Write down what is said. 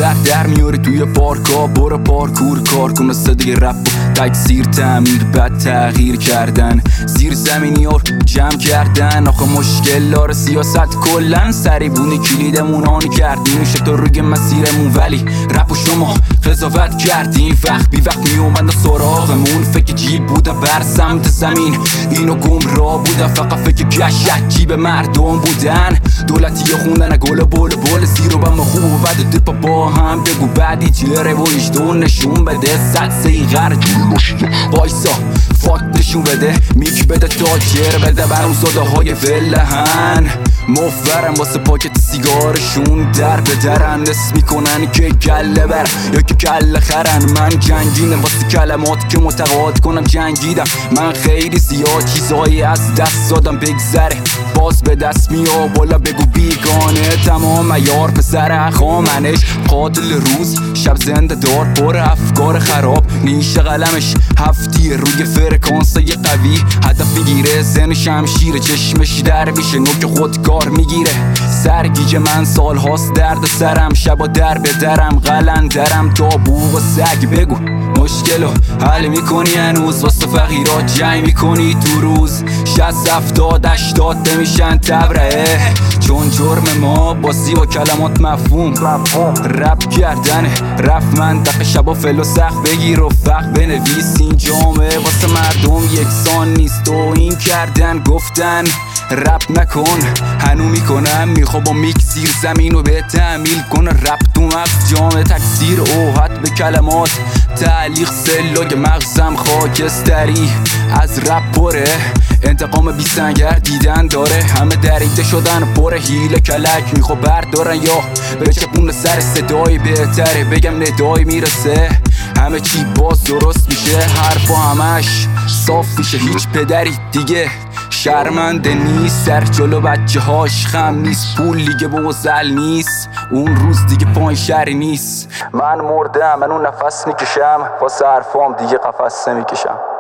سر در میاری توی پارکا، برو پارکور کار کن. صدای رپ و تکثیر تعمیر بعد تغییر کردن، زیر زمینی ها جمع کردن. آخه مشکل داره سیاست کلن، سری بونی کلیدمون آن کردیم میشه تو روی مسیرمون، ولی رپ و شما قضاوت کردیم. وقت بی وقت میومدن سراغمون، فکر جیب بودن بر سمت زمین، اینو گمراه بودن فقط فکر گشت جیب مردم بودن. دولتی خوندن گل بول زیر و بم خوب و بد دپا با هم بگو بعدی چیره و ایشتون نشون بده. صد سیغر وایسا فاک نشون بده، میک بده تاجر بده بر اون زاده های ولهن. مفرم واسه پاکت سیگارشون در به درن، اسم میکنن که کله بر یا که کله خرن. من جنگینم واسه کلمات که متقاعد کنم جنگیدم. من خیلی زیاد چیزایی از دست دادم بگذره، باز به دست میام بالا بگو بیگانه. تمام عیار پسر خامنش قاتل روز شب زنده دار پر افکار خراب، نیش قلمش هفتیه روی فرکانسای قوی هدف میگیره. زن شمشیر چشمش در میشه نوک خودکار میگیره. سرگیج من سال هاست درد سرم، شبا در به درم قلندرم تا بوق و سگ. بگو مشکلو حل میکنی هنوز، واسه فقیرات جنگ میکنی تو روز. 60 70 80 نمیشن تبرئه، چون جرم ما بازی و کلمات مفهوم. رپ کردنه رفت منطقه شبا فلو سخت بگیر و فقط بنویس. این جامعه واسه مردم یکسان نیست و این کردن گفتن رپ نکن. هنو میکنم میخوام با میک زیر زمین و به تعمیل کنه. رپ تو مغز جامعه تکثیر اوحد به کلمات تعلیق سلاگ مغزم خاکستری از رپ پره. انتقام بی سنگر دیدن داره، همه دریده شدن پر هیله کلک میخوا بردارن یا بچپون سر صدای بهتره. بگم ندای میرسه همه چی باز درست میشه، حرفا همش صاف میشه. هیچ پدری دیگه شرمنده نیست، سر جلو بچه هاش خم نیست. پول لیگه بوزل نیست، اون روز دیگه پای شری نیست. من مردم من اون نفس میکشم، واسه حرفام دیگه قفس نمیکشم.